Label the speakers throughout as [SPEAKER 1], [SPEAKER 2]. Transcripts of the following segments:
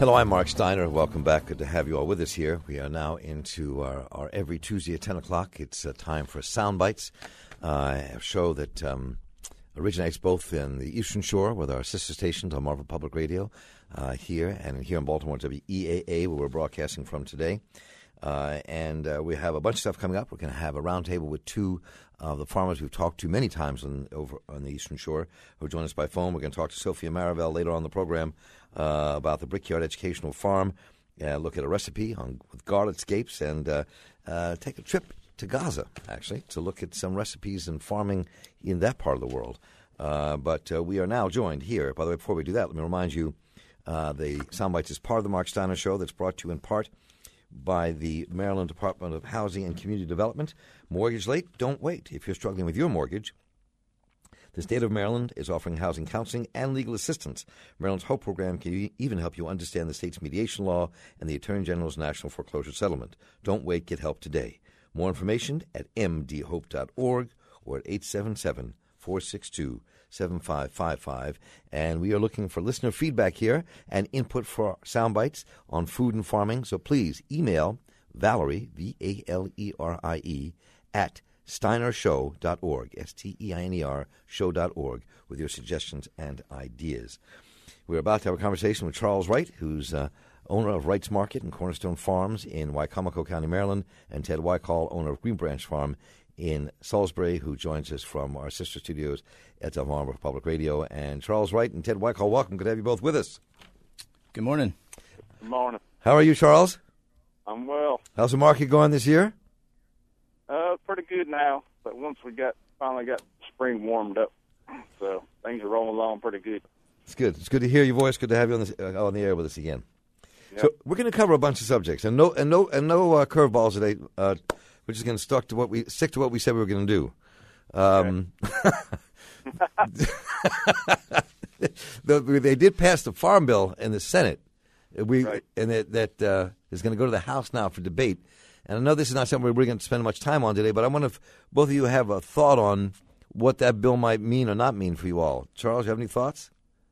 [SPEAKER 1] Hello, I'm Mark Steiner. Welcome back. Good to have you all with us here. We are now into our every Tuesday at 10 o'clock. It's time for Sound Bites, a show that originates both in the Eastern Shore with our sister stations on Marvel Public Radio here, and here in Baltimore, WEAA, where we're broadcasting from today. And we have a bunch of stuff coming up. We're going to have a roundtable with two of the farmers we've talked to many times over on the Eastern Shore who join us by phone. We're going to talk to Sophia Marivelle later on in the program about the Brickyard Educational Farm, look at a recipe with Garlandscapes, and take a trip to Gaza, actually, to look at some recipes and farming in that part of the world. But we are now joined here. By the way, before we do that, let me remind you, the Soundbites is part of the Mark Steiner Show that's brought to you in part by the Maryland Department of Housing and Community Development. Mortgage late? Don't wait. If you're struggling with your mortgage, the state of Maryland is offering housing counseling and legal assistance. Maryland's HOPE program can even help you understand the state's mediation law and the Attorney General's National Foreclosure Settlement. Don't wait. Get help today. More information at mdhope.org or at 877-462-7555. And we are looking for listener feedback here and input for sound bites on food and farming. So please email Valerie, Valerie, at steinershow.org, STEINER show.org, with your suggestions and ideas. We're about to have a conversation with Charles Wright, who's owner of Wright's Market and Cornerstone Farms in Wicomico County, Maryland, and Ted Wycall, owner of Green Branch Farm in Salisbury, who joins us from our sister studios at Marvel Public Radio. And Charles Wright and Ted Wycall, welcome. Good to have you both with us.
[SPEAKER 2] Good morning.
[SPEAKER 3] Good morning.
[SPEAKER 1] How are you, Charles?
[SPEAKER 3] I'm well.
[SPEAKER 1] How's the market going this year?
[SPEAKER 3] Pretty good now, but once we finally got spring warmed up, so things are rolling along pretty good.
[SPEAKER 1] It's good. It's good to hear your voice. Good to have you on the air with us again.
[SPEAKER 3] Yep.
[SPEAKER 1] So we're going to cover a bunch of subjects, and no curveballs today. We're just going to stick to what we said we were going to do. They did pass the Farm Bill in the Senate.
[SPEAKER 3] Right.
[SPEAKER 1] And that is going to go to the House now for debate. And I know this is not something we're going to spend much time on today, but I wonder if both of you have a thought on what that bill might mean or not mean for you all. Charles, you have any thoughts?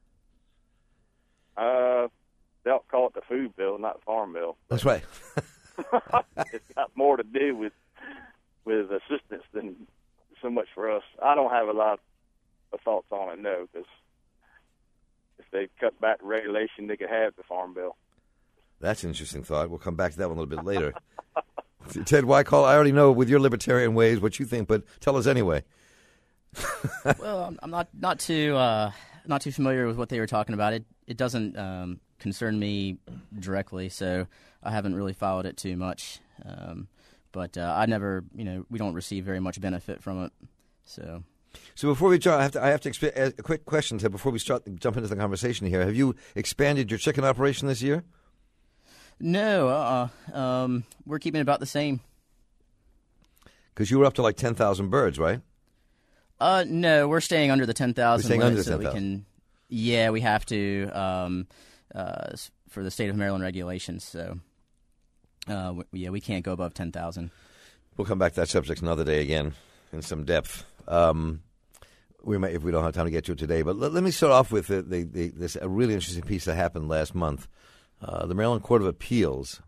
[SPEAKER 3] They'll call it the food bill, not the farm bill.
[SPEAKER 1] That's right.
[SPEAKER 3] It's got more to do with assistance than so much for us. I don't have a lot of thoughts on it, no, because if they cut back the regulation, they could have the farm bill.
[SPEAKER 1] That's an interesting thought. We'll come back to that one a little bit later. Ted Wycall, I already know with your libertarian ways what you think, but tell us anyway.
[SPEAKER 2] Well, I'm not too familiar with what they were talking about. It doesn't concern me directly, so I haven't really followed it too much. But I never, we don't receive very much benefit from it. So
[SPEAKER 1] before we jump, I have to a quick question, Ted, before we jump into the conversation here. Have you expanded your chicken operation this year?
[SPEAKER 2] No, we're keeping it about the same.
[SPEAKER 1] Because you were up to like 10,000 birds, right?
[SPEAKER 2] No, we're staying under the 10,000.
[SPEAKER 1] We're staying under the 10,000.
[SPEAKER 2] Yeah, we have to for the state of Maryland regulations. So, we can't go above 10,000.
[SPEAKER 1] We'll come back to that subject another day again in some depth. We might, if we don't have time to get to it today. But let me start off with this a really interesting piece that happened last month. The Maryland Court of Appeals,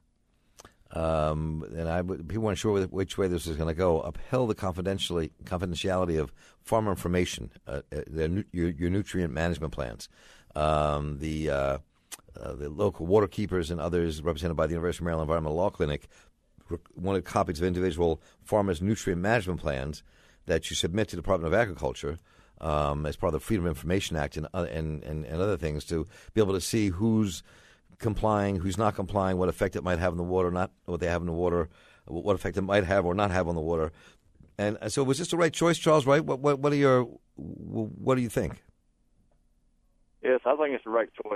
[SPEAKER 1] people weren't sure which way this was going to go, upheld the confidentiality of farmer information, your nutrient management plans. The local water keepers and others represented by the University of Maryland Environmental Law Clinic wanted copies of individual farmers' nutrient management plans that you submit to the Department of Agriculture as part of the Freedom of Information Act and other things to be able to see who's complying, who's not complying, what effect it might have on the water, not what they have in the water, what effect it might have or not have on the water. And so was this the right choice, Charles, right? What do you think?
[SPEAKER 3] Yes, I think it's the right choice.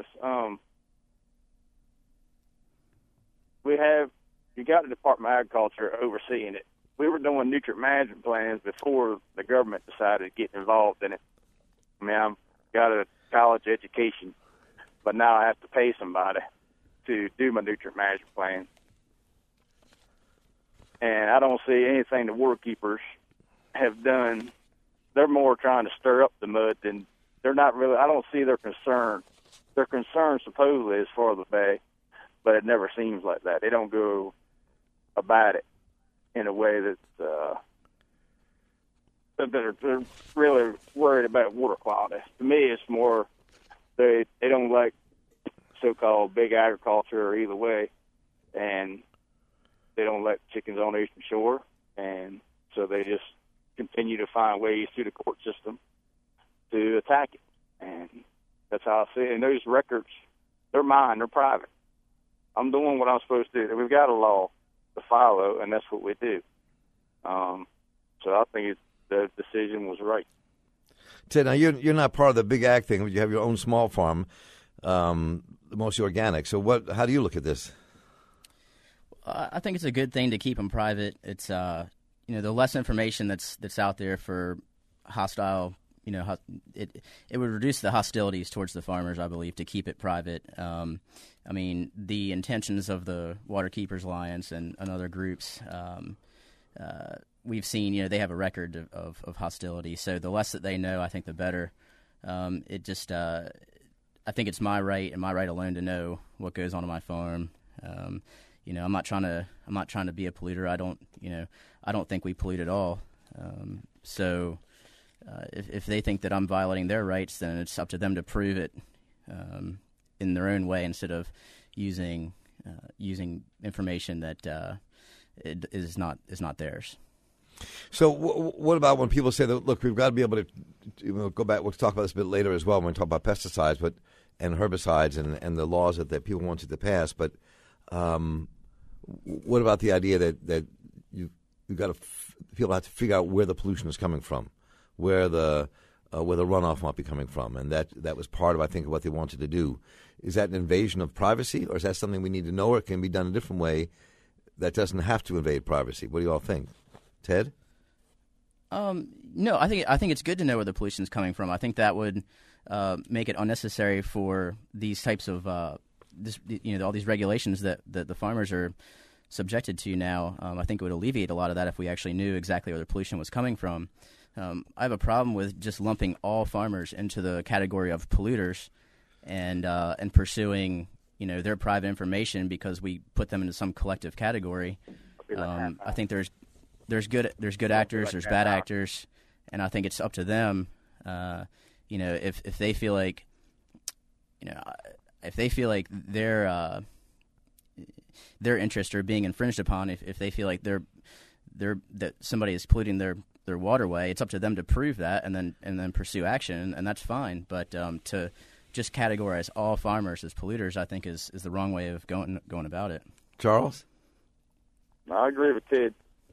[SPEAKER 3] You got the Department of Agriculture overseeing it. We were doing nutrient management plans before the government decided to get involved in it. I mean, I've got a college education, but now I have to pay somebody to do my nutrient management plan. And I don't see anything the water keepers have done. They're more trying to stir up the mud than they're not really. I don't see their concern. Their concern supposedly is for the bay, but it never seems like that. They don't go about it in a way that they're really worried about water quality. To me, it's more they don't like so-called big agriculture either way, and they don't let chickens on the Eastern Shore, and so they just continue to find ways through the court system to attack it. And that's how I see it. And those records, they're mine, they're private. I'm doing what I'm supposed to do. We've got a law to follow, and that's what we do. So I think the decision was right.
[SPEAKER 1] Ted, now you're not part of the big ag thing. You have your own small farm, mostly organic. So how do you look at this?
[SPEAKER 2] I think it's a good thing to keep them private. It's the less information that's out there for hostile, it would reduce the hostilities towards the farmers, I believe, to keep it private. I mean, the intentions of the Waterkeepers Alliance and other groups, we've seen, they have a record of hostility. So the less that they know, I think the better. I think it's my right and my right alone to know what goes on my farm. I'm not trying to be a polluter. I don't think we pollute at all. So if they think that I'm violating their rights, then it's up to them to prove it in their own way instead of using information that is not theirs.
[SPEAKER 1] So what about when people say that, look, we've got to be able to go back, we'll talk about this a bit later as well when we talk about pesticides and herbicides and the laws that people wanted to pass, but what about the idea that you've got to people have to figure out where the pollution is coming from, where the runoff might be coming from, and that was part of, I think, what they wanted to do. Is that an invasion of privacy, or is that something we need to know, or it can be done a different way that doesn't have to invade privacy? What do you all think, Ted?
[SPEAKER 2] No, I think it's good to know where the pollution is coming from. I think that would make it unnecessary for these types of all these regulations that the farmers are subjected to now. I think it would alleviate a lot of that if we actually knew exactly where the pollution was coming from. I have a problem with just lumping all farmers into the category of polluters and pursuing their private information because we put them into some collective category. I think there's good actors, there's bad actors, and I think it's up to them. If they feel like their interests are being infringed upon, if they feel like that somebody is polluting their waterway, it's up to them to prove that and then pursue action, and that's fine. But to just categorize all farmers as polluters, I think is the wrong way of going about it.
[SPEAKER 1] Charles?
[SPEAKER 3] I agree with Ted.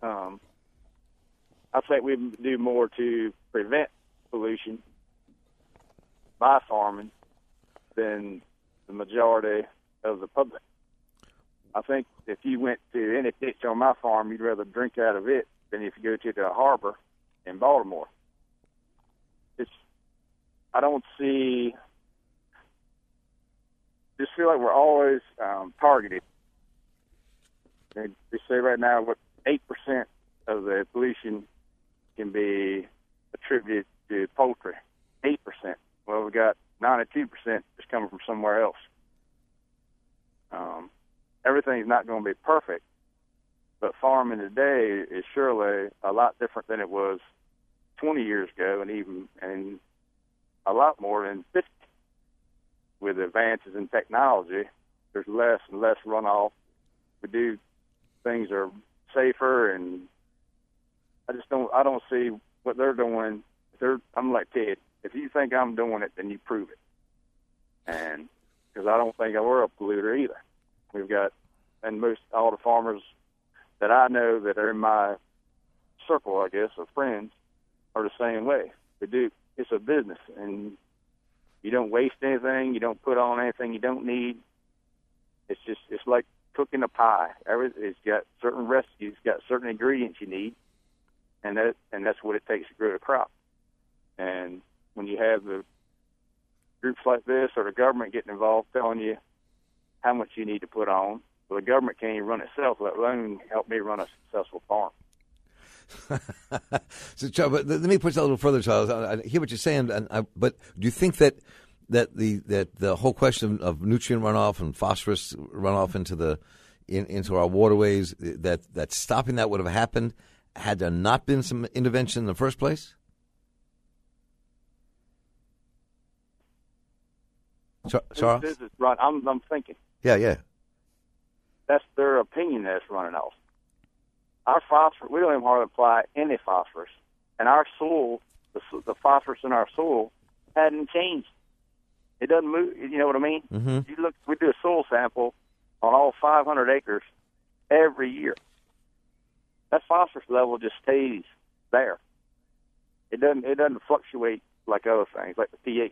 [SPEAKER 3] I think we do more to prevent pollution by farming than the majority of the public. I think if you went to any ditch on my farm, you'd rather drink out of it than if you go to the harbor in Baltimore. I don't see. Just feel like we're always targeted. They say right now, what 8% of the pollution can be attributed to poultry. 8%. Well, we got 92% that's coming from somewhere else. Everything's not going to be perfect, but farming today is surely a lot different than it was 20 years ago, and a lot more than 50. With advances in technology, there's less and less runoff. Things are safer, and I don't see what they're doing. I'm like Ted. If you think I'm doing it, then you prove it. And because I don't think we're a polluter either. We've got, and all the farmers that I know that are in my circle, I guess, of friends, are the same way. It's a business, and you don't waste anything. You don't put on anything you don't need. It's like cooking a pie. It's got certain recipes, got certain ingredients you need, and that's what it takes to grow the crop. And when you have the groups like this or the government getting involved telling you how much you need to put on, well, the government can't even run itself, let alone help me run a successful farm.
[SPEAKER 1] So, Charles, but let me push that a little further, Charles. I hear what you're saying, but do you think that that the whole question of nutrient runoff and phosphorus runoff into our waterways, that stopping that would have happened had there not been some intervention in the first place? Charles?
[SPEAKER 3] This is run. I'm thinking.
[SPEAKER 1] Yeah.
[SPEAKER 3] That's their opinion that's running off. Our phosphorus, we don't even hardly apply any phosphorus. And our soil, the phosphorus in our soil hadn't changed. It doesn't move, you know what I mean?
[SPEAKER 1] Mm-hmm.
[SPEAKER 3] You look, we do a soil sample on all 500 acres every year. That phosphorus level just stays there. It doesn't fluctuate like other things, like the pH.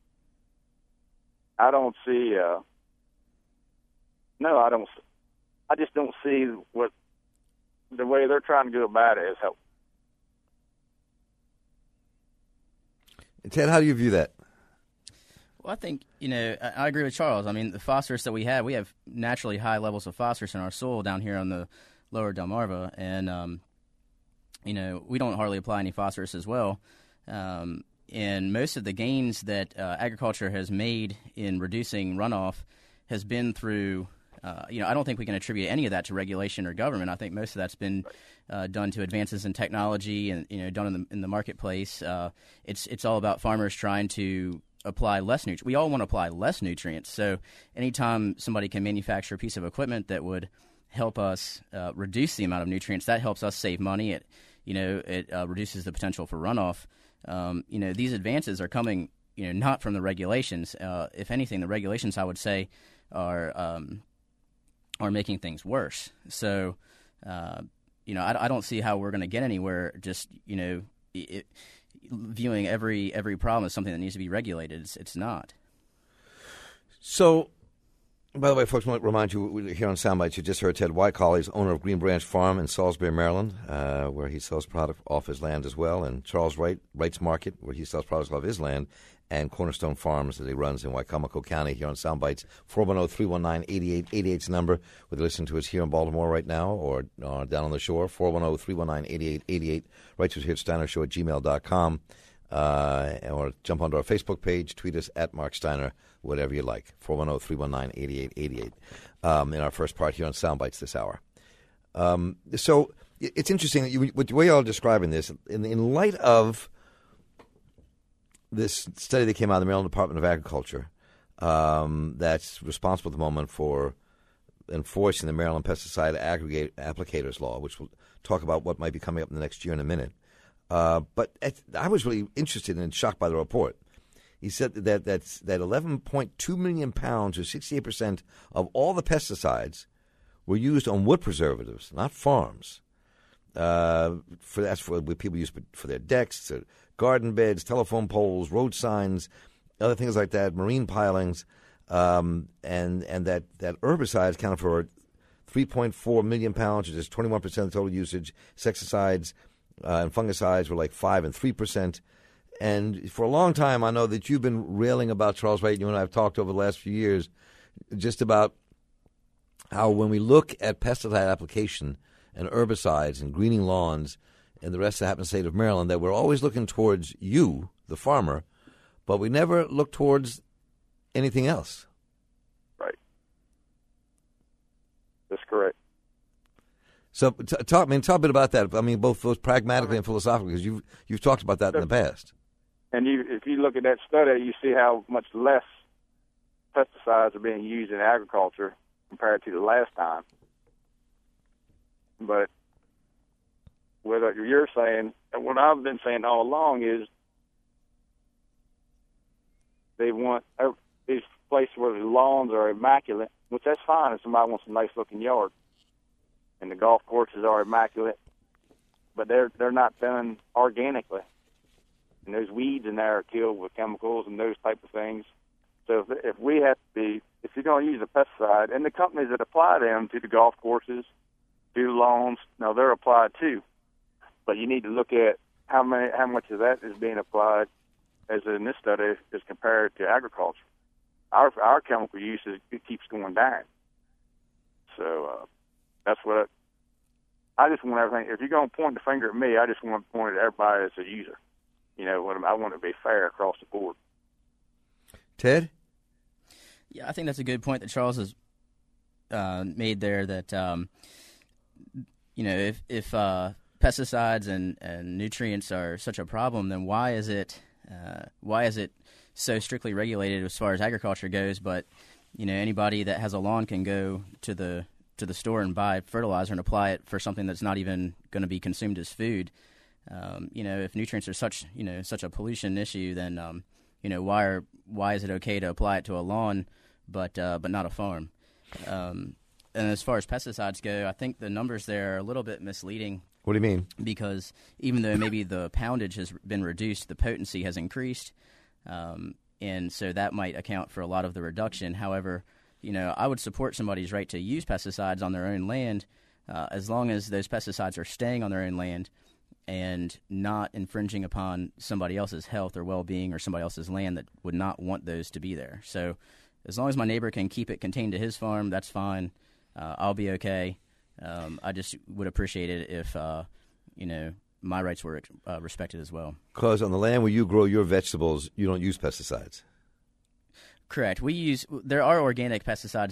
[SPEAKER 3] I don't see. I just don't see what the way they're trying to go about it is help.
[SPEAKER 1] Ted, how do you view that?
[SPEAKER 2] Well, I think, I agree with Charles. I mean, the phosphorus that we have naturally high levels of phosphorus in our soil down here on the lower Delmarva, and, we don't hardly apply any phosphorus as well. And most of the gains that agriculture has made in reducing runoff has been through, I don't think we can attribute any of that to regulation or government. I think most of that's been done to advances in technology and, done in the marketplace. It's all about farmers trying to apply less nutrients. We all want to apply less nutrients. So anytime somebody can manufacture a piece of equipment that would help us reduce the amount of nutrients, that helps us save money. It reduces the potential for runoff. These advances are coming, not from the regulations. If anything, the regulations, I would say, are making things worse. So, I don't see how we're going to get anywhere just, viewing every problem as something that needs to be regulated. It's not.
[SPEAKER 1] So, by the way, folks, I want to remind you, here on Soundbites, you just heard Ted Whitecall. He's owner of Green Branch Farm in Salisbury, Maryland, where he sells product off his land as well, and Charles Wright, Wright's Market, where he sells products off his land, and Cornerstone Farms that he runs in Wicomico County here on Soundbites. 410-319-8888's number, whether you listen to us here in Baltimore right now or down on the shore, 410-319-8888. Write to us here at steinershow@gmail.com, or jump onto our Facebook page, tweet us at Mark Steiner, whatever you like, 410-319-8888, in our first part here on Soundbites this hour. So it's interesting that the way you all are describing this, in light of this study that came out of the Maryland Department of Agriculture that's responsible at the moment for enforcing the Maryland Pesticide Applicators Law, which we'll talk about what might be coming up in the next year in a minute. But I was really interested and shocked by the report. He said that 11.2 million pounds, or 68% of all the pesticides, were used on wood preservatives, not farms. That's for what people use for their decks, garden beds, telephone poles, road signs, other things like that, marine pilings, and that herbicides accounted for 3.4 million pounds, which is 21% of the total usage. Insecticides and fungicides were like 5 and 3%. And for a long time, I know that you've been railing about, Charles Wright, you and I have talked over the last few years, just about how when we look at pesticide application and herbicides and greening lawns and the rest of the happened state of Maryland, that we're always looking towards you, the farmer, but we never look towards anything else.
[SPEAKER 3] Right. That's correct.
[SPEAKER 1] So talk a bit about that. I mean, both pragmatically and philosophically, because you've talked about that in the past.
[SPEAKER 3] And if you look at that study, you see how much less pesticides are being used in agriculture compared to the last time. But what you're saying, and what I've been saying all along, is they want these places where the lawns are immaculate, which that's fine if somebody wants a nice-looking yard, and the golf courses are immaculate, but they're not done organically. And those weeds in there are killed with chemicals and those type of things. So if you're going to use a pesticide, and the companies that apply them to the golf courses, to the lawns, no, they're applied too. But you need to look at how much of that is being applied, as in this study, as compared to agriculture. Our chemical usage, it keeps going down. So that's what I just want everything. If you're going to point the finger at me, I just want to point at everybody as a user. I want to be fair across the board.
[SPEAKER 1] Ted?
[SPEAKER 2] Yeah, I think that's a good point that Charles has made there. That if pesticides and nutrients are such a problem, then why is it so strictly regulated as far as agriculture goes? But anybody that has a lawn can go to the store and buy fertilizer and apply it for something that's not even going to be consumed as food. If nutrients are such a pollution issue, then why is it okay to apply it to a lawn but not a farm? And as far as pesticides go, I think the numbers there are a little bit misleading.
[SPEAKER 1] What do you mean?
[SPEAKER 2] Because even though maybe the poundage has been reduced, the potency has increased, and so that might account for a lot of the reduction. However, I would support somebody's right to use pesticides on their own land as long as those pesticides are staying on their own land and not infringing upon somebody else's health or well-being or somebody else's land that would not want those to be there. So as long as my neighbor can keep it contained to his farm, that's fine. I'll be okay. I just would appreciate it if, my rights were respected as well.
[SPEAKER 1] Because on the land where you grow your vegetables, you don't use pesticides.
[SPEAKER 2] Correct. There are organic pesticides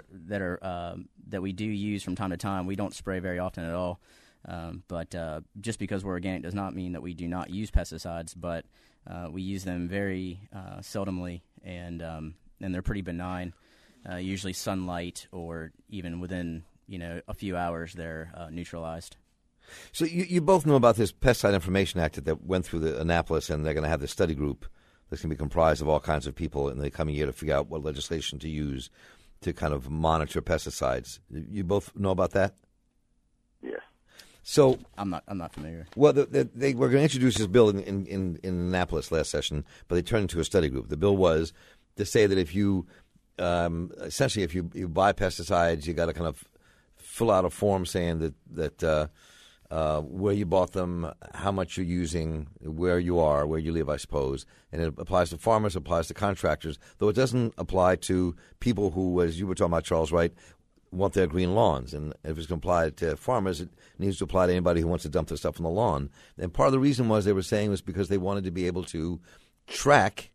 [SPEAKER 2] that we do use from time to time. We don't spray very often at all. But just because we're organic does not mean that we do not use pesticides. But we use them very seldomly, and they're pretty benign. Usually sunlight, or even within a few hours, they're neutralized.
[SPEAKER 1] So you both know about this Pesticide Information Act that went through the Annapolis, and they're going to have this study group that's going to be comprised of all kinds of people in the coming year to figure out what legislation to use to kind of monitor pesticides. You both know about that?
[SPEAKER 3] Yes.
[SPEAKER 1] So
[SPEAKER 2] I'm not familiar.
[SPEAKER 1] Well, they were going to introduce this bill in Annapolis last session, but they turned into a study group. The bill was to say that if you essentially if you buy pesticides, you got to kind of fill out a form saying that where you bought them, how much you're using, where you are, where you live, I suppose. And it applies to farmers, applies to contractors, though it doesn't apply to people who, as you were talking about, Charles, right, want their green lawns. And if it's going to apply to farmers, it needs to apply to anybody who wants to dump their stuff on the lawn. And part of the reason they were saying was because they wanted to be able to track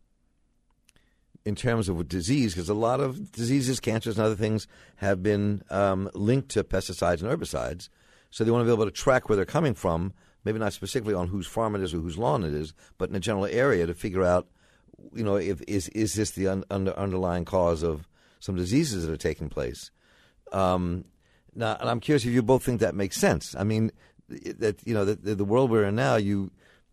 [SPEAKER 1] in terms of disease, because a lot of diseases, cancers and other things have been linked to pesticides and herbicides. So they want to be able to track where they're coming from, maybe not specifically on whose farm it is or whose lawn it is, but in a general area to figure out, if is this the underlying cause of some diseases that are taking place. Now, and I'm curious if you both think that makes sense. I mean, that the world we're in now, that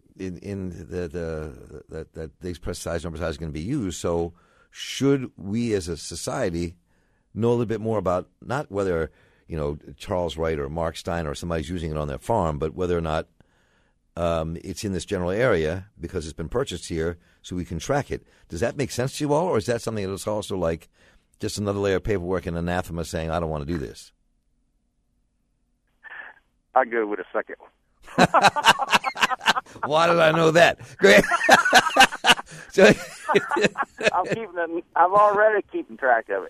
[SPEAKER 1] these pesticides and herbicides are going to be used. So, should we as a society know a little bit more about not whether Charles Wright or Mark Stein or somebody's using it on their farm, but whether or not it's in this general area because it's been purchased here, so we can track it. Does that make sense to you all, or is that something that's also like just another layer of paperwork and anathema saying, I don't want to do this?
[SPEAKER 3] I go with a second one.
[SPEAKER 1] Why did I know that? Great.
[SPEAKER 3] I'm already keeping track of it.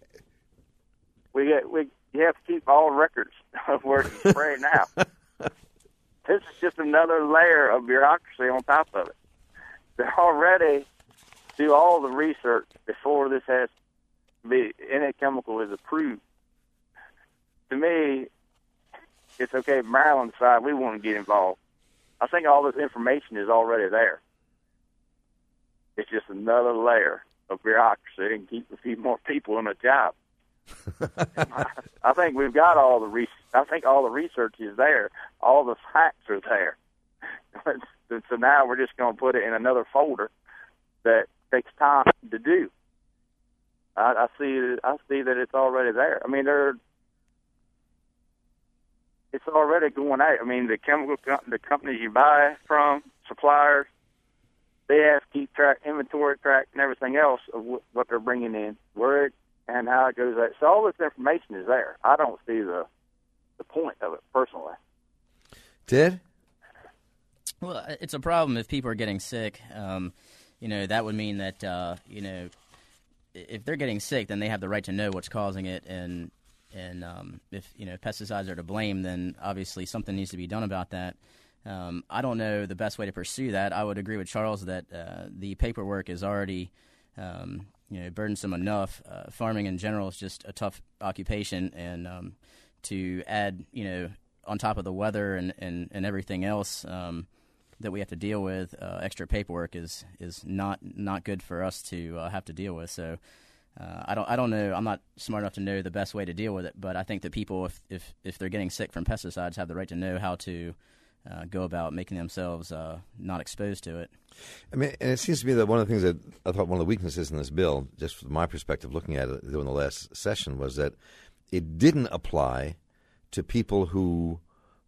[SPEAKER 3] You have to keep all records of where you spray now. This is just another layer of bureaucracy on top of it. They already do all the research before this has to be, any chemical is approved. To me, it's okay if Maryland decides we want to get involved. I think all this information is already there. It's just another layer of bureaucracy and keep a few more people in a job. I think we've got all the I think all the research is there. All the facts are there. So now we're just going to put it in another folder that takes time to do. I see that it's already there. I mean, it's already going out. I mean, the companies you buy from, suppliers, they have to keep track, inventory track, and everything else of what they're bringing in, where it and how it goes out. So all this information is there. I don't see the point of it personally.
[SPEAKER 1] Ted?
[SPEAKER 2] Well, it's a problem if people are getting sick. That would mean that if they're getting sick, then they have the right to know what's causing it, and if pesticides are to blame, then obviously something needs to be done about that. I don't know the best way to pursue that. I would agree with Charles that the paperwork is already burdensome enough. Farming in general is just a tough occupation, and to add, on top of the weather and everything else that we have to deal with, extra paperwork is not good for us to have to deal with. So I don't know. I'm not smart enough to know the best way to deal with it, but I think that people, if they're getting sick from pesticides, have the right to know how to go about making themselves not exposed to it.
[SPEAKER 1] I mean, and it seems to me that one of the things that I thought one of the weaknesses in this bill, just from my perspective looking at it during the last session, was that it didn't apply to people who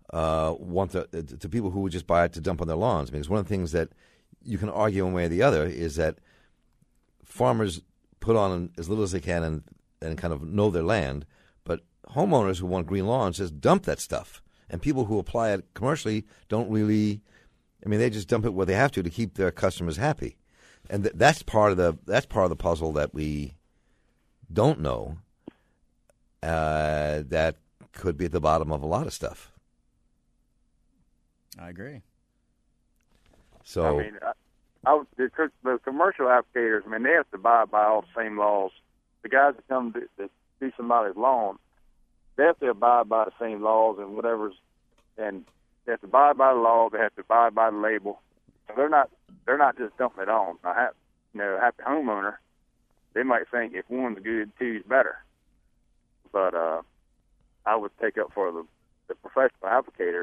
[SPEAKER 1] to people who would just buy it to dump on their lawns. I mean, it's one of the things that you can argue one way or the other is that farmers put on as little as they can and kind of know their land, but homeowners who want green lawns just dump that stuff. And people who apply it commercially don't really, they just dump it where they have to keep their customers happy. And that's part of the puzzle that we don't know that could be at the bottom of a lot of stuff.
[SPEAKER 2] I agree.
[SPEAKER 1] So
[SPEAKER 3] the commercial applicators, they have to abide by all the same laws. The guys that come to do somebody's lawn, they have to abide by the same laws and whatever's, and they have to abide by the law. They have to abide by the label. So they're not just dumping it on. A happy homeowner, they might think if one's good, two's better. But I would take up for the professional applicators.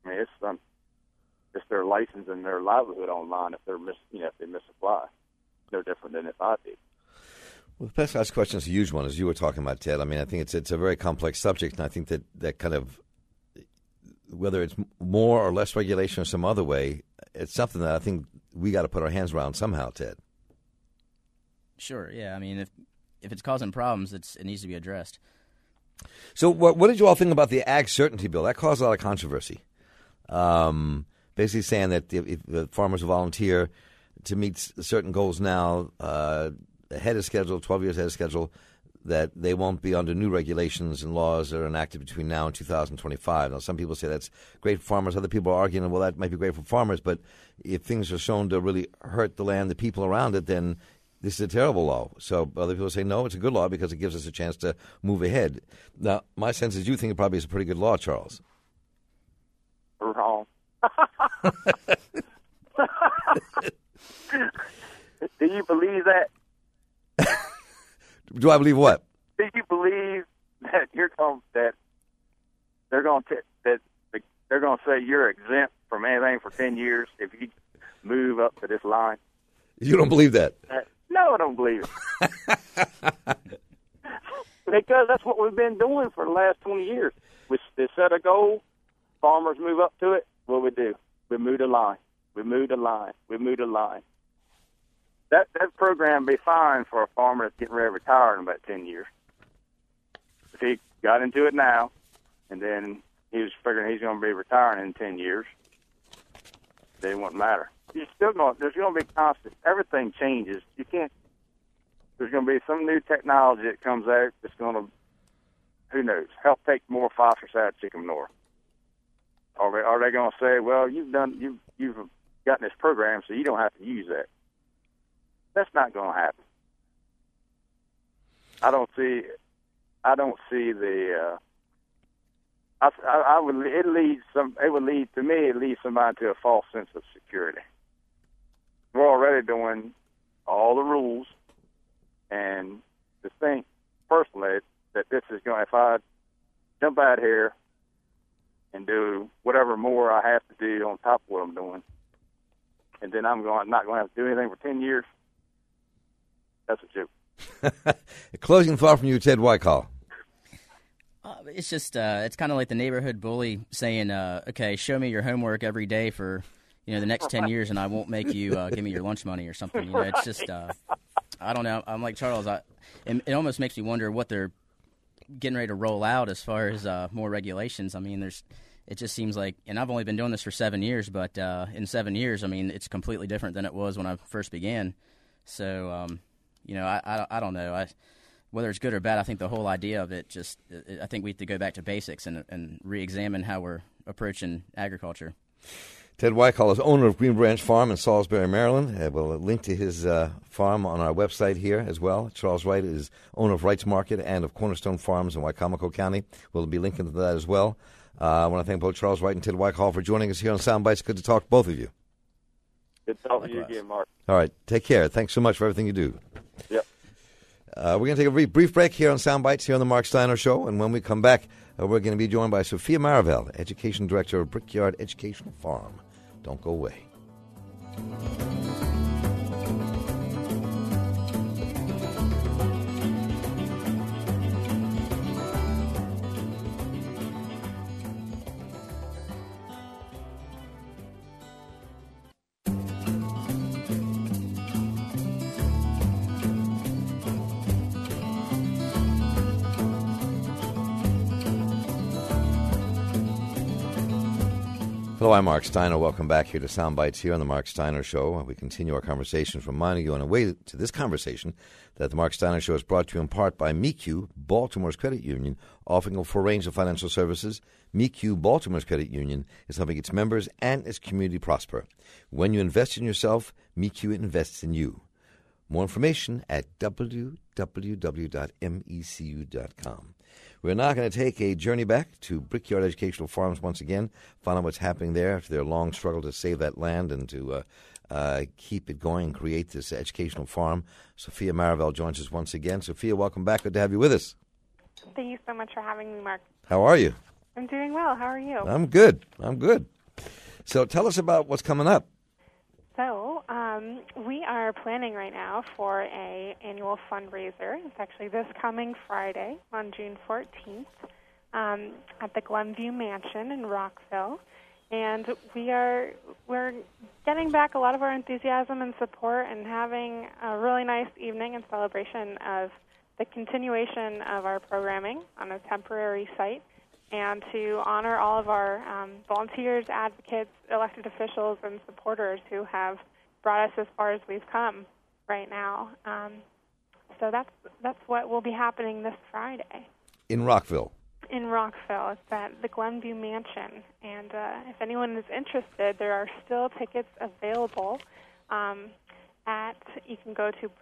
[SPEAKER 3] It's their license and their livelihood online if they misapply. No different than if I did.
[SPEAKER 1] Well, the pesticide question is a huge one, as you were talking about, Ted. I think it's a very complex subject, and I think that kind of, whether it's more or less regulation or some other way, it's something that I think we got to put our hands around somehow, Ted.
[SPEAKER 2] Sure, yeah. If it's causing problems, it needs to be addressed.
[SPEAKER 1] So what did you all think about the Ag Certainty Bill? That caused a lot of controversy. Basically saying that if the farmers volunteer to meet certain goals now, ahead of schedule, 12 years ahead of schedule, that they won't be under new regulations and laws that are enacted between now and 2025. Now, some people say that's great for farmers. Other people are arguing, well, that might be great for farmers, but if things are shown to really hurt the land, the people around it, then this is a terrible law. So other people say, no, it's a good law because it gives us a chance to move ahead. Now, my sense is you think it probably is a pretty good law, Charles.
[SPEAKER 3] Wrong. Do you believe that?
[SPEAKER 1] Do I believe what?
[SPEAKER 3] Do you believe that they're going to say you're exempt from anything for 10 years if you move up to this line?
[SPEAKER 1] You don't believe that?
[SPEAKER 3] No, I don't believe it. Because that's what we've been doing for the last 20 years. They set a goal, farmers move up to it. What we do? We move the line. We move the line. We move the line. That program would be fine for a farmer that's getting ready to retire in about 10 years. If he got into it now, and then he was figuring he's going to be retiring in 10 years, then it won't matter. There's going to be constant. Everything changes. There's going to be some new technology that comes out that's going to, who knows, help take more phosphorus out of chicken manure. Are they going to say, well, you've gotten this program, so you don't have to use that? That's not going to happen. I don't see the. It would lead somebody to a false sense of security. We're already doing all the rules, and to think personally that this is going. If I jump out here and do whatever more I have to do on top of what I'm doing, and then I'm not going to have to do anything for 10 years. That's a joke.
[SPEAKER 1] A closing thought from you, Ted Wyckoff.
[SPEAKER 2] It's just it's kind of like the neighborhood bully saying, "Okay, show me your homework every day for the next 10 years, and I won't make you give me your lunch money or something." It's just I don't know. I'm like Charles. It almost makes me wonder what they're getting ready to roll out as far as more regulations. It just seems like, and I've only been doing this for 7 years, but in 7 years, it's completely different than it was when I first began. So. I don't know. Whether it's good or bad, I think the whole idea of it I think we have to go back to basics and re-examine how we're approaching agriculture.
[SPEAKER 1] Ted Weichel is owner of Green Branch Farm in Salisbury, Maryland. We'll link to his farm on our website here as well. Charles Wright is owner of Wright's Market and of Cornerstone Farms in Wicomico County. We'll be linking to that as well. I want to thank both Charles Wright and Ted Weichel for joining us here on Soundbites. Good to talk to both of you.
[SPEAKER 3] Good to talk to you again, Mark.
[SPEAKER 1] All right. Take care. Thanks so much for everything you do.
[SPEAKER 3] Yep.
[SPEAKER 1] We're going to take a brief break here on Soundbites here on the Mark Steiner Show. And when we come back, we're going to be joined by Sophia Maravel, Education Director of Brickyard Educational Farm. Don't go away. Hello, I'm Mark Steiner. Welcome back here to Soundbites here on the Mark Steiner Show. We continue our conversation, reminding you on the way to this conversation that the Mark Steiner Show is brought to you in part by MECU, Baltimore's credit union, offering a full range of financial services. MECU, Baltimore's credit union, is helping its members and its community prosper. When you invest in yourself, MECU invests in you. More information at www.mecu.com. We're now going to take a journey back to Brickyard Educational Farms once again, find out what's happening there after their long struggle to save that land and to keep it going and create this educational farm. Sophia Maravel joins us once again. Sophia, welcome back. Good to have you with us.
[SPEAKER 4] Thank you so much for having me, Mark.
[SPEAKER 1] How are you?
[SPEAKER 4] I'm doing well. How are you?
[SPEAKER 1] I'm good. So tell us about what's coming up.
[SPEAKER 4] So we are planning right now for an annual fundraiser. It's actually this coming Friday on June 14th at the Glenview Mansion in Rockville. And we're getting back a lot of our enthusiasm and support and having a really nice evening in celebration of the continuation of our programming on a temporary site, and to honor all of our volunteers, advocates, elected officials, and supporters who have brought us as far as we've come right now. So that's what will be happening this Friday.
[SPEAKER 1] In Rockville? In
[SPEAKER 4] Rockville. It's at the Glenview Mansion. And if anyone is interested, there are still tickets available. You can go to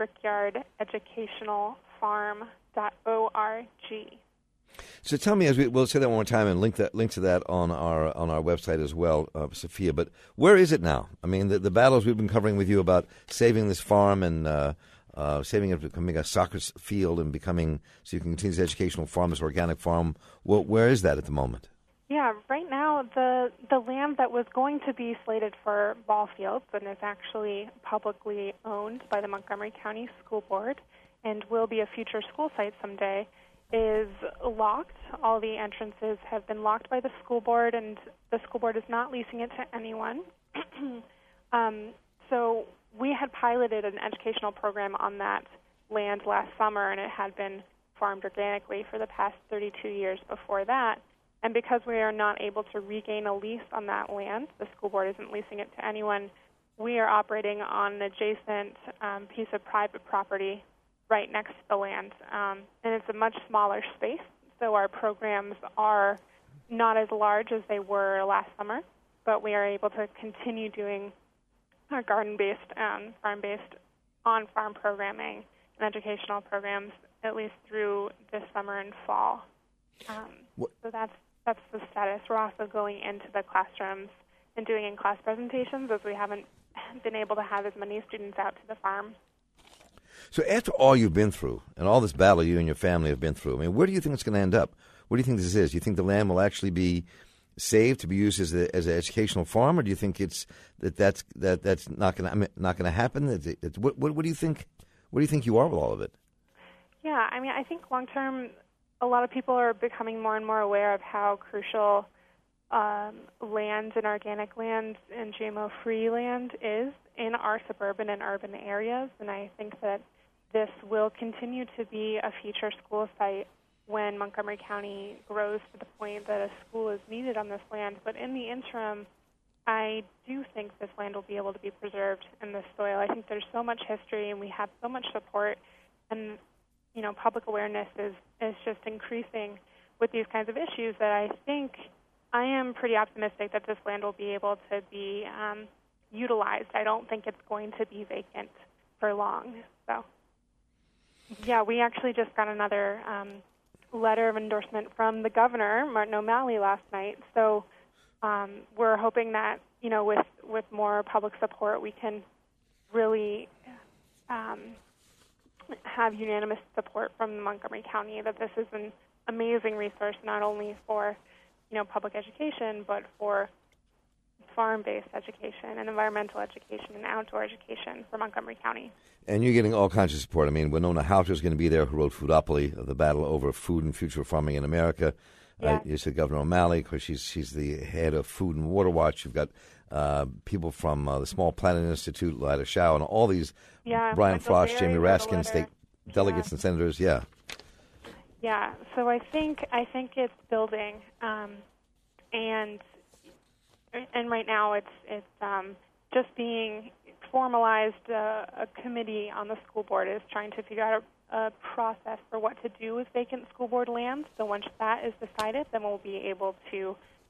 [SPEAKER 4] brickyardeducationalfarm.org.
[SPEAKER 1] So tell me, we'll say that one more time and link to that on our website as well, Sophia. But where is it now? I mean, the battles we've been covering with you about saving this farm and saving it becoming a soccer field and becoming so you can continue this educational farm, this organic farm. Well, where is that at the moment?
[SPEAKER 4] Yeah, right now the land that was going to be slated for ball fields and is actually publicly owned by the Montgomery County School Board and will be a future school site someday is locked. All the entrances have been locked by the school board, and the school board is not leasing it to anyone. So we had piloted an educational program on that land last summer, and it had been farmed organically for the past 32 years before that. And because we are not able to regain a lease on that land, the school board isn't leasing it to anyone, we are operating on an adjacent piece of private property right next to the land. And it's a much smaller space, so our programs are not as large as they were last summer, but we are able to continue doing our garden-based, farm-based, on-farm programming and educational programs at least through this summer and fall. So that's the status. We're also going into the classrooms and doing in-class presentations, as we haven't been able to have as many students out to the farm.
[SPEAKER 1] So after all you've been through and all this battle you and your family have been through, I mean, where do you think it's going to end up? What do you think this is? Do you think the land will actually be saved to be used as an educational farm, or do you think that's not going to happen? What do you think? What do you think you are with all of it?
[SPEAKER 4] Yeah, I mean, I think long term, a lot of people are becoming more and more aware of how crucial land and organic land and GMO-free land is in our suburban and urban areas, and I think that this will continue to be a future school site when Montgomery County grows to the point that a school is needed on this land. But in the interim, I do think this land will be able to be preserved in this soil. I think there's so much history, and we have so much support, and public awareness is just increasing with these kinds of issues that I think I am pretty optimistic that this land will be able to be utilized. I don't think it's going to be vacant for long. So, yeah, we actually just got another letter of endorsement from the governor, Martin O'Malley, last night. So we're hoping that, with more public support, we can really have unanimous support from Montgomery County that this is an amazing resource, not only for public education, but for farm-based education and environmental education and outdoor education for Montgomery County.
[SPEAKER 1] And you're getting all kinds of support. I mean, Winona Houter is going to be there, who wrote Foodopoly, the battle over food and future farming in America.
[SPEAKER 4] Yeah.
[SPEAKER 1] You said Governor O'Malley, because she's the head of Food and Water Watch. You've got people from the Small Planet Institute, Lida Shaw, and all these, Brian Frost, Jamie Raskin, state delegates and senators. Yeah.
[SPEAKER 4] Yeah, so I think it's building, and right now it's just being formalized. A committee on the school board is trying to figure out a process for what to do with vacant school board land. So once that is decided, then we'll be able to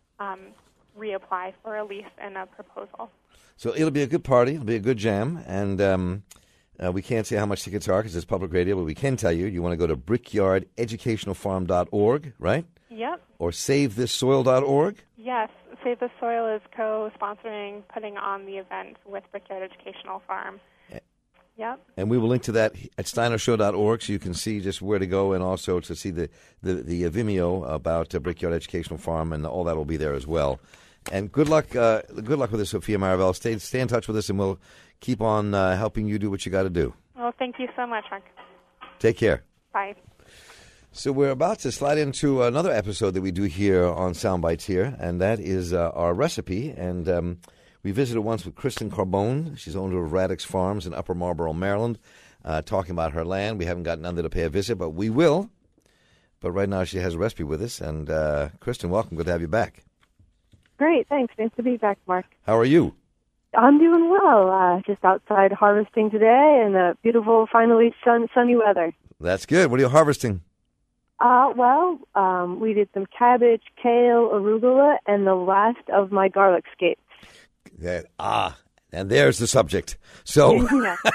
[SPEAKER 4] reapply for a lease and a proposal. So
[SPEAKER 1] it'll be a good party. It'll be a good jam, and we can't say how much tickets are because it's public radio, but we can tell you want to go to brickyardeducationalfarm.org, right?
[SPEAKER 4] Yep.
[SPEAKER 1] Or savethissoil.org?
[SPEAKER 4] Yes. Save the Soil is co-sponsoring, putting on the event with Brickyard Educational Farm. Yep. And
[SPEAKER 1] we will link to that at steinershow.org so you can see just where to go and also to see the Vimeo about Brickyard Educational Farm, and all that will be there as well. And good luck with this, Sophia Marivelle. Stay in touch with us, and we'll keep on helping you do what you got to do.
[SPEAKER 4] Well, thank you so much, Mark.
[SPEAKER 1] Take care.
[SPEAKER 4] Bye.
[SPEAKER 1] So we're about to slide into another episode that we do here on Soundbites here, and that is our recipe. And we visited once with Kristen Carbone. She's owner of Radix Farms in Upper Marlboro, Maryland, talking about her land. We haven't gotten under to pay a visit, but we will. But right now she has a recipe with us. And Kristen, welcome. Good to have you back.
[SPEAKER 5] Great. Thanks. Nice to be back, Mark.
[SPEAKER 1] How are you?
[SPEAKER 5] I'm doing well. Just outside harvesting today in the beautiful, finally sunny weather.
[SPEAKER 1] That's good. What are you harvesting?
[SPEAKER 5] We did some cabbage, kale, arugula, and the last of my garlic scapes.
[SPEAKER 1] And there's the subject. So,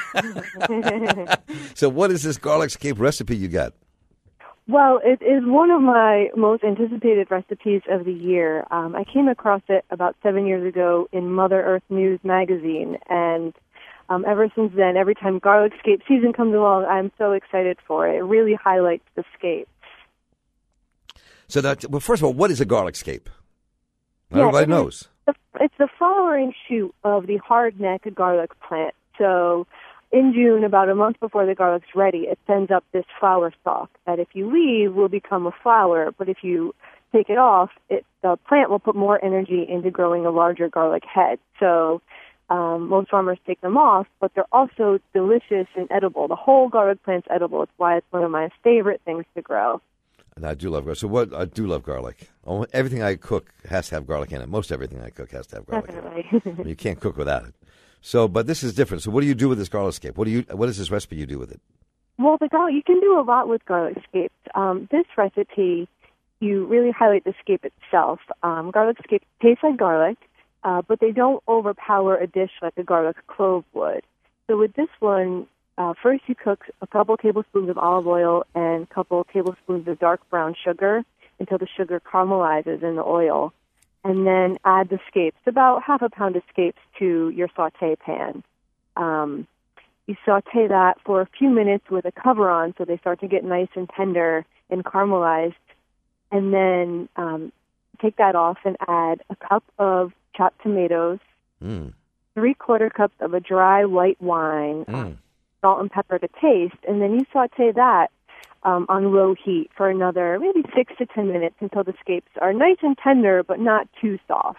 [SPEAKER 1] so what is this garlic scape recipe you got?
[SPEAKER 5] Well, it is one of my most anticipated recipes of the year. I came across it about 7 years ago in Mother Earth News magazine, and ever since then, every time garlic scape season comes along, I'm so excited for it. It really highlights the scape.
[SPEAKER 1] So, first of all, what is a garlic scape? Everybody knows.
[SPEAKER 5] It's the flowering shoot of the hardneck garlic plant. So in June, about a month before the garlic's ready, it sends up this flower stalk that if you leave will become a flower, but if you take it off, the plant will put more energy into growing a larger garlic head. So most farmers take them off, but they're also delicious and edible. The whole garlic plant's edible. It's why it's one of my favorite things to grow.
[SPEAKER 1] And I do love garlic. So I do love garlic. Everything I cook has to have garlic in it. Most everything I cook has to have garlic
[SPEAKER 5] Definitely.
[SPEAKER 1] in it. You can't cook without it. So, but this is different. So what do you do with this garlic scape? What is this recipe you do with it?
[SPEAKER 5] Well, the garlic, you can do a lot with garlic scapes. This recipe, you really highlight the scape itself. Garlic scapes taste like garlic, but they don't overpower a dish like a garlic clove would. So with this one, first you cook a couple tablespoons of olive oil and a couple tablespoons of dark brown sugar until the sugar caramelizes in the oil. And then add the scapes, about half a pound of scapes, to your sauté pan. You sauté that for a few minutes with a cover on so they start to get nice and tender and caramelized. And then take that off and add a cup of chopped tomatoes, 3/4 cups of a dry white wine, salt and pepper to taste, and then you sauté that on low heat for another maybe 6 to 10 minutes until the scapes are nice and tender but not too soft.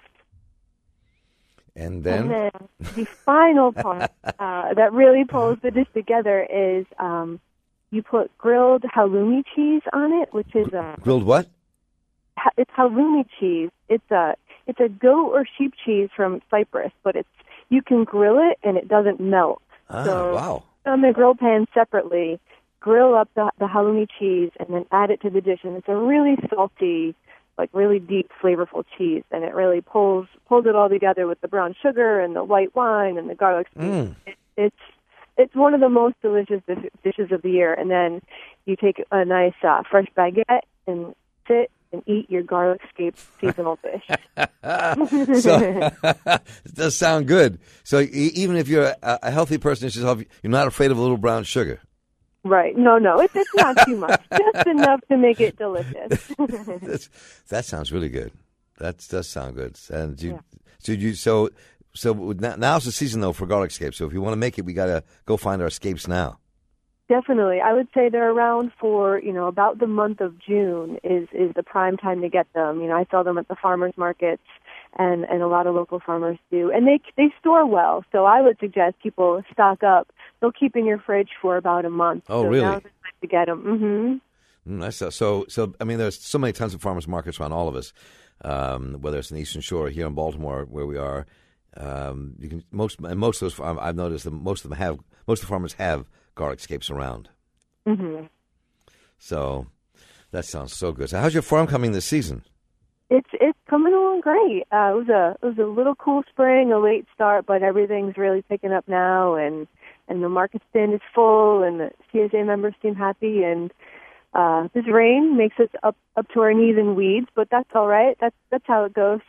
[SPEAKER 1] And then
[SPEAKER 5] the final part that really pulls the dish together is you put grilled halloumi cheese on it, which is
[SPEAKER 1] grilled what?
[SPEAKER 5] It's halloumi cheese. It's a goat or sheep cheese from Cyprus, but you can grill it and it doesn't melt.
[SPEAKER 1] Wow!
[SPEAKER 5] On the grill pan separately, grill up the halloumi cheese and then add it to the dish, and it's a really salty, like really deep, flavorful cheese, and it really pulls it all together with the brown sugar and the white wine and the garlic. It's one of the most delicious dishes of the year. And then you take a nice fresh baguette and sit and eat your garlic scape seasonal dish.
[SPEAKER 1] So, it does sound good. So even if you're a healthy person yourself, you're not afraid of a little brown sugar.
[SPEAKER 5] Right. No, it's not too much. Just enough to make it delicious.
[SPEAKER 1] That sounds really good. That does sound good. And so now's the season, though, for garlic scapes. So if you want to make it, we got to go find our scapes now.
[SPEAKER 5] Definitely. I would say they're around for, about the month of June is the prime time to get them. I sell them at the farmers markets, and a lot of local farmers do. And they store well, so I would suggest people stock up. They'll keep in your fridge for about a month.
[SPEAKER 1] Oh,
[SPEAKER 5] so
[SPEAKER 1] really?
[SPEAKER 5] Now's the time to get them.
[SPEAKER 1] So, I mean, there's so many tons of farmers markets around all of us, whether it's in the Eastern Shore or here in Baltimore where we are. You can most of those. I've noticed that most of the farmers have garlic scapes around.
[SPEAKER 5] Mm-hmm.
[SPEAKER 1] So that sounds so good. So how's your farm coming this season?
[SPEAKER 5] It's coming along great. It was a little cool spring, a late start, but everything's really picking up now, and the market stand is full, and the CSA members seem happy, and this rain makes us up to our knees in weeds, but that's all right. That's how it goes.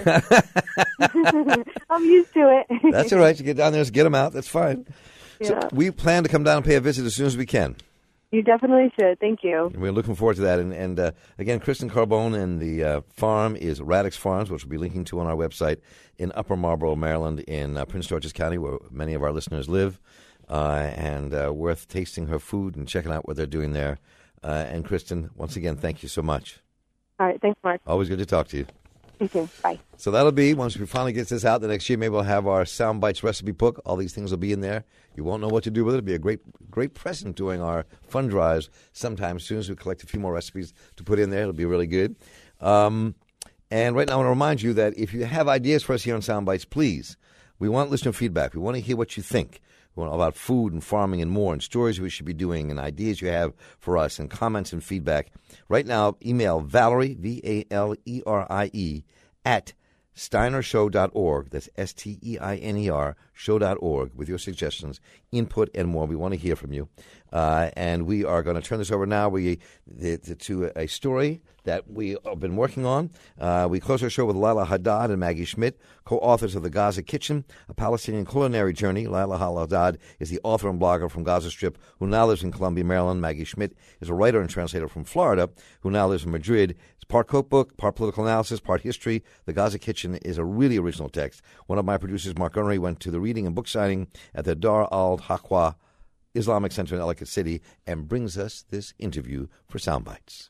[SPEAKER 5] I'm used to it.
[SPEAKER 1] That's all right. You get down there, just get them out. That's fine.
[SPEAKER 5] Yeah.
[SPEAKER 1] So we plan to come down and pay a visit as soon as we can.
[SPEAKER 5] You definitely should. Thank you.
[SPEAKER 1] And we're looking forward to that. And again, Kristen Carbone and the farm is Radix Farms, which we'll be linking to on our website in Upper Marlboro, Maryland, in Prince George's County, where many of our listeners live, and worth tasting her food and checking out what they're doing there. And Kristen, once again, thank you so much.
[SPEAKER 5] All right. Thanks, Mark.
[SPEAKER 1] Always good to talk to you.
[SPEAKER 5] You too. Bye.
[SPEAKER 1] So that'll be, once we finally get this out the next year, maybe we'll have our Sound Bites recipe book. All these things will be in there. You won't know what to do with it. It'll be a great present during our fund drives sometime soon as we collect a few more recipes to put in there. It'll be really good. And right now I want to remind you that if you have ideas for us here on Sound Bites, please, we want listener feedback. We want to hear what you think about food and farming and more, and stories we should be doing, and ideas you have for us, and comments and feedback. Right now, email Valerie, Valerie, at steinershow.org. That's STEINER show.org with your suggestions, input, and more. We want to hear from you. And we are going to turn this over now to a story that we have been working on. We close our show with Lila Haddad and Maggie Schmidt, co-authors of The Gaza Kitchen, a Palestinian culinary journey. Lila Haddad is the author and blogger from Gaza Strip who now lives in Columbia, Maryland. Maggie Schmidt is a writer and translator from Florida who now lives in Madrid. It's part cookbook, part political analysis, part history. The Gaza Kitchen is a really original text. One of my producers, Mark Gunnery, went to the reading and book signing at the Dar al-Haqqa Islamic Center in Ellicott City and brings us this interview for Sound Bites.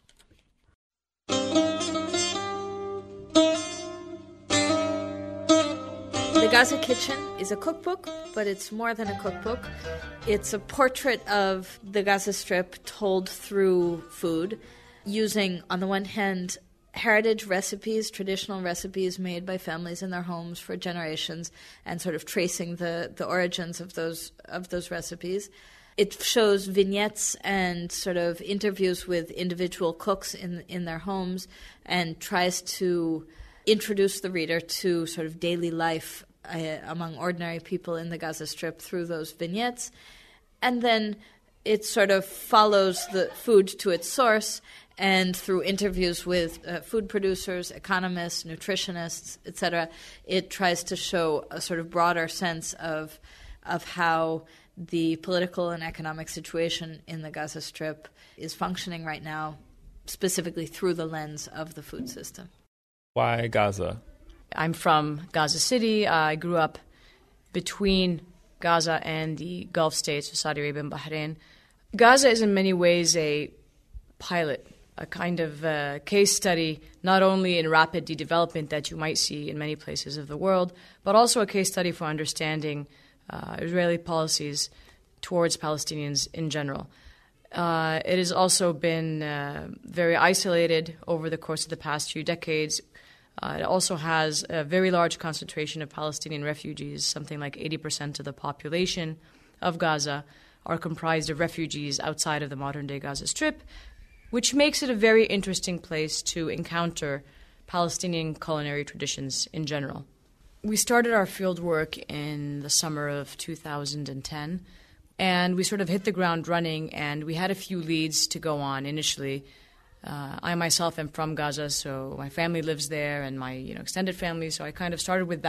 [SPEAKER 6] The Gaza Kitchen is a cookbook, but it's more than a cookbook. It's a portrait of the Gaza Strip told through food, using, on the one hand, heritage recipes, traditional recipes made by families in their homes for generations, and sort of tracing the origins of those recipes. It shows vignettes and sort of interviews with individual cooks in their homes, and tries to introduce the reader to sort of daily life among ordinary people in the Gaza Strip through those vignettes. And then it sort of follows the food to its source, and through interviews with food producers, economists, nutritionists, etc., it tries to show a sort of broader sense of how the political and economic situation in the Gaza Strip is functioning right now, specifically through the lens of the food system.
[SPEAKER 7] Why Gaza?
[SPEAKER 8] I'm from Gaza City. I grew up between Gaza and the Gulf states of Saudi Arabia and Bahrain. Gaza is in many ways a pilot, a kind of case study, not only in rapid de-development that you might see in many places of the world, but also a case study for understanding Israeli policies towards Palestinians in general. It has also been very isolated over the course of the past few decades. It also has a very large concentration of Palestinian refugees. Something like 80% of the population of Gaza are comprised of refugees outside of the modern-day Gaza Strip, which makes it a very interesting place to encounter Palestinian culinary traditions in general. We started our field work in the summer of 2010, and we sort of hit the ground running, and we had a few leads to go on initially. I myself am from Gaza, so my family lives there, and my extended family, so I kind of started with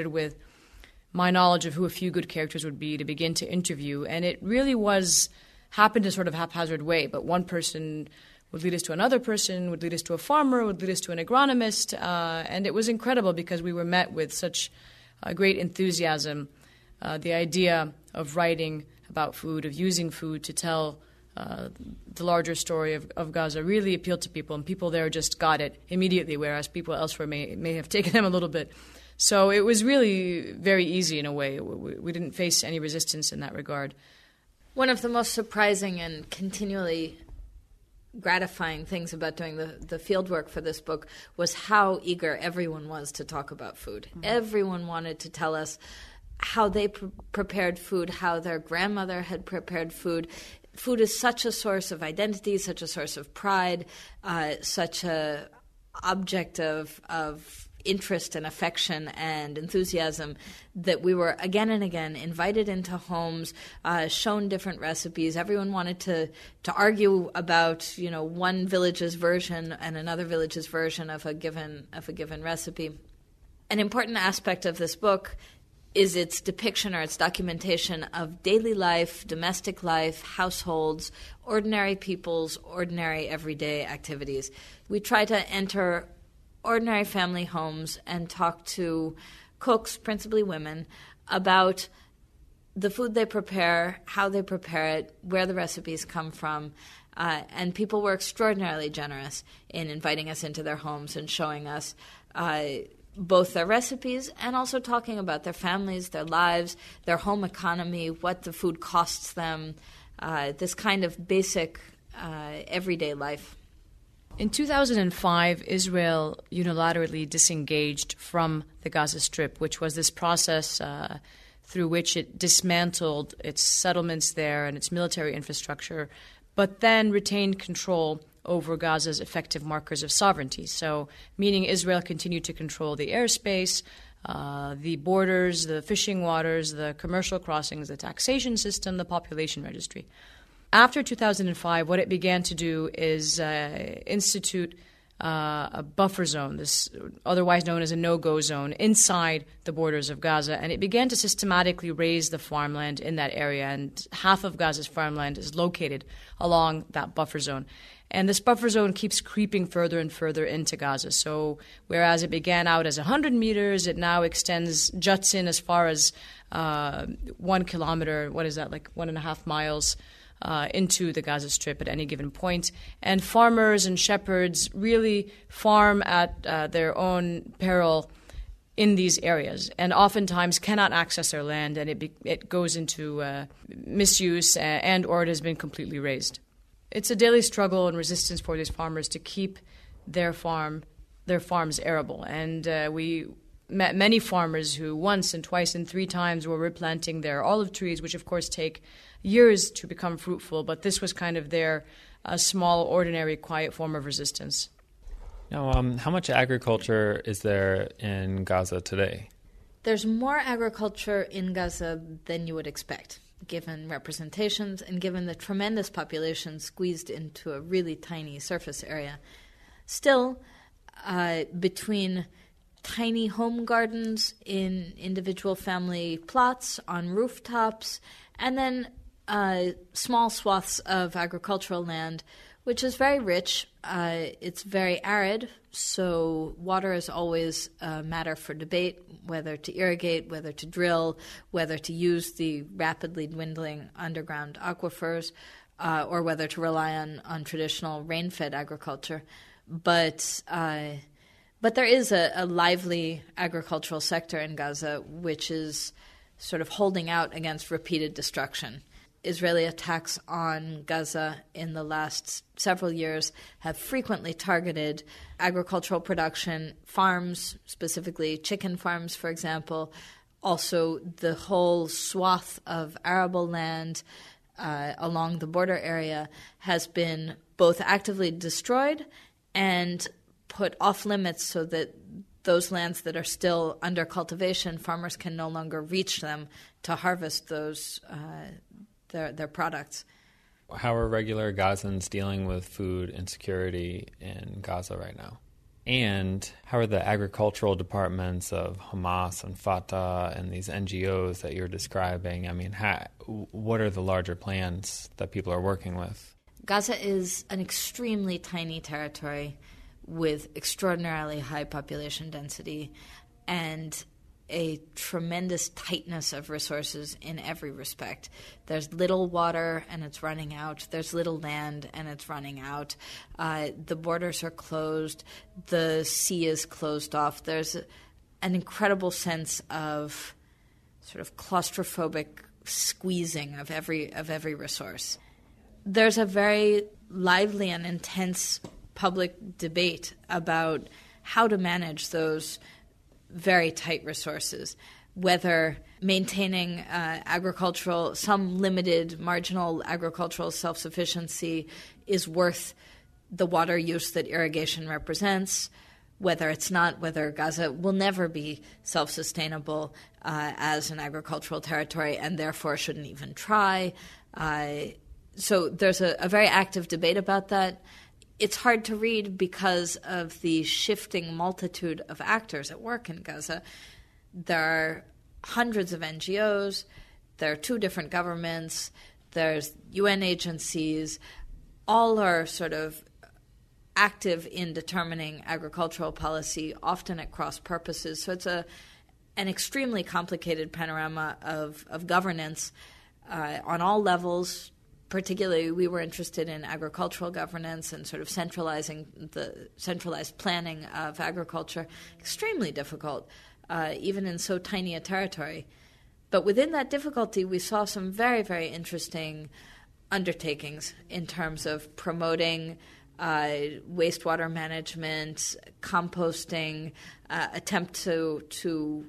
[SPEAKER 8] my knowledge of who a few good characters would be to begin to interview, and it really happened in sort of haphazard way, but one person would lead us to another person, would lead us to a farmer, would lead us to an agronomist, and it was incredible because we were met with such great enthusiasm. The idea of writing about food, of using food to tell the larger story of Gaza really appealed to people, and people there just got it immediately, whereas people elsewhere may have taken them a little bit. So it was really very easy in a way. We didn't face any resistance in that regard.
[SPEAKER 6] One of the most surprising and continually gratifying things about doing the field work for this book was how eager everyone was to talk about food. Mm-hmm. Everyone wanted to tell us how they prepared food, how their grandmother had prepared food. Food is such a source of identity, such a source of pride, such a object of interest and affection and enthusiasm that we were again and again invited into homes, shown different recipes. Everyone wanted to argue about one village's version and another village's version of a given recipe. An important aspect of this book is its depiction or its documentation of daily life, domestic life, households, ordinary people's ordinary everyday activities. We try to enter ordinary family homes and talk to cooks, principally women, about the food they prepare, how they prepare it, where the recipes come from. And people were extraordinarily generous in inviting us into their homes and showing us both their recipes and also talking about their families, their lives, their home economy, what the food costs them, this kind of basic everyday life.
[SPEAKER 8] In 2005, Israel unilaterally disengaged from the Gaza Strip, which was this process through which it dismantled its settlements there and its military infrastructure, but then retained control over Gaza's effective markers of sovereignty. So, meaning Israel continued to control the airspace, the borders, the fishing waters, the commercial crossings, the taxation system, the population registry. After 2005, what it began to do is institute a buffer zone, this otherwise known as a no-go zone, inside the borders of Gaza, and it began to systematically raise the farmland in that area, and half of Gaza's farmland is located along that buffer zone. And this buffer zone keeps creeping further and further into Gaza. So whereas it began out as 100 meters, it now juts in as far as 1 kilometer, what is that, like 1.5 miles, into the Gaza Strip at any given point. And farmers and shepherds really farm at their own peril in these areas and oftentimes cannot access their land, and it goes into misuse and or it has been completely razed. It's a daily struggle and resistance for these farmers to keep their farms arable. And we met many farmers who once and twice and 3 times were replanting their olive trees, which of course take years to become fruitful, but this was kind of their small, ordinary, quiet form of resistance.
[SPEAKER 7] Now, how much agriculture is there in Gaza today?
[SPEAKER 6] There's more agriculture in Gaza than you would expect, given representations and given the tremendous population squeezed into a really tiny surface area. Still, between tiny home gardens in individual family plots on rooftops, and then small swaths of agricultural land, which is very rich. It's very arid, so water is always a matter for debate, whether to irrigate, whether to drill, whether to use the rapidly dwindling underground aquifers, or whether to rely on traditional rain-fed agriculture. But there is a lively agricultural sector in Gaza, which is sort of holding out against repeated destruction. Israeli attacks on Gaza in the last several years have frequently targeted agricultural production, farms, specifically chicken farms, for example, also the whole swath of arable land along the border area has been both actively destroyed and put off limits so that those lands that are still under cultivation, farmers can no longer reach them to harvest those their products.
[SPEAKER 7] How are regular Gazans dealing with food insecurity in Gaza right now? And how are the agricultural departments of Hamas and Fatah and these NGOs that you're describing? I mean, what are the larger plans that people are working with?
[SPEAKER 6] Gaza is an extremely tiny territory with extraordinarily high population density and a tremendous tightness of resources in every respect. There's little water and it's running out. There's little land and it's running out. The borders are closed. The sea is closed off. There's an incredible sense of sort of claustrophobic squeezing of every resource. There's a very lively and intense public debate about how to manage those very tight resources, whether maintaining some limited marginal agricultural self-sufficiency is worth the water use that irrigation represents, whether it's not, whether Gaza will never be self-sustainable as an agricultural territory and therefore shouldn't even try. So there's a very active debate about that. It's hard to read because of the shifting multitude of actors at work in Gaza. There are hundreds of NGOs. There are 2 different governments. There's UN agencies. All are sort of active in determining agricultural policy, often at cross purposes. So it's an extremely complicated panorama of governance on all levels. Particularly, we were interested in agricultural governance and sort of centralized planning of agriculture. Extremely difficult, even in so tiny a territory. But within that difficulty, we saw some very, very interesting undertakings in terms of promoting wastewater management, composting, attempt to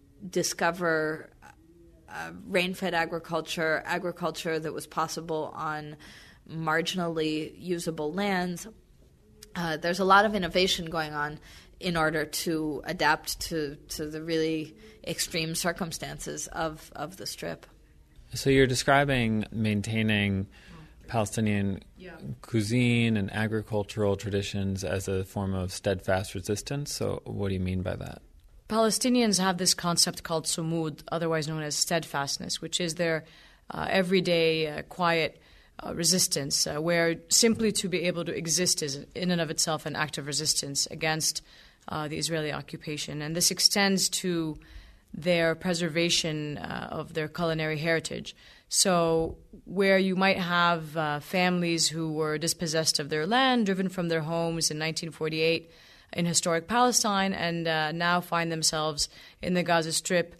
[SPEAKER 6] discover rain-fed agriculture that was possible on marginally usable lands. There's a lot of innovation going on in order to adapt to the really extreme circumstances of the Strip.
[SPEAKER 7] So you're describing maintaining Palestinian cuisine and agricultural traditions as a form of steadfast resistance. So what do you mean by that?
[SPEAKER 8] Palestinians have this concept called sumud, otherwise known as steadfastness, which is their everyday, quiet resistance, where simply to be able to exist is in and of itself an act of resistance against the Israeli occupation. And this extends to their preservation of their culinary heritage. So where you might have families who were dispossessed of their land, driven from their homes in 1948, in historic Palestine, and now find themselves in the Gaza Strip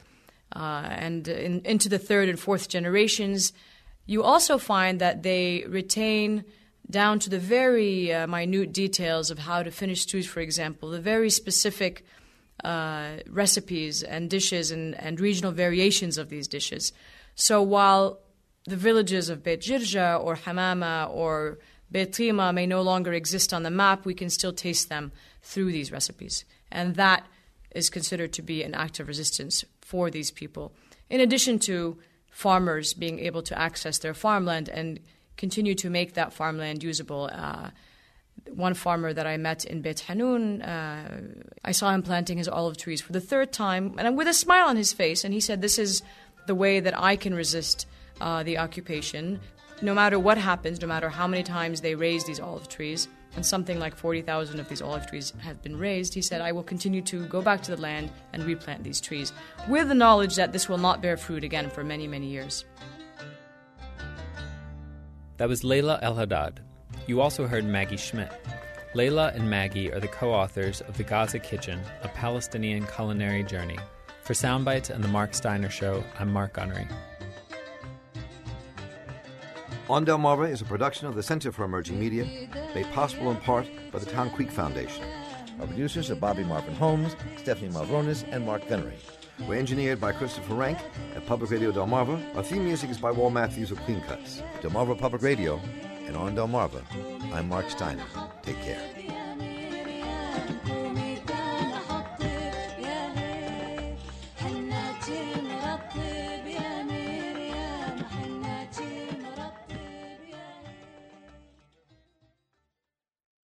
[SPEAKER 8] and into the 3rd and 4th generations, you also find that they retain down to the very minute details of how to finish stews, for example, the very specific recipes and dishes and regional variations of these dishes. So while the villages of Beit Jirja or Hamama or Beit Rima may no longer exist on the map, we can still taste them through these recipes. And that is considered to be an act of resistance for these people, in addition to farmers being able to access their farmland and continue to make that farmland usable. One farmer that I met in Beit Hanun, I saw him planting his olive trees for the 3rd time, and with a smile on his face, and he said, this is the way that I can resist the occupation. No matter what happens, no matter how many times they raise these olive trees, and something like 40,000 of these olive trees have been raised, he said, I will continue to go back to the land and replant these trees, with the knowledge that this will not bear fruit again for many, many years.
[SPEAKER 7] That was Layla El-Haddad. You also heard Maggie Schmidt. Layla and Maggie are the co-authors of The Gaza Kitchen, a Palestinian culinary journey. For Soundbites and The Mark Steiner Show, I'm Mark Gunnery.
[SPEAKER 1] On Delmarva is a production of the Center for Emerging Media, made possible in part by the Town Creek Foundation. Our producers are Bobby Marvin Holmes, Stephanie Malrones, and Mark Venery. We're engineered by Christopher Rank at Public Radio Delmarva. Our theme music is by Wal Matthews of Clean Cuts. Delmarva Public Radio, and on Delmarva, I'm Mark Steiner. Take care.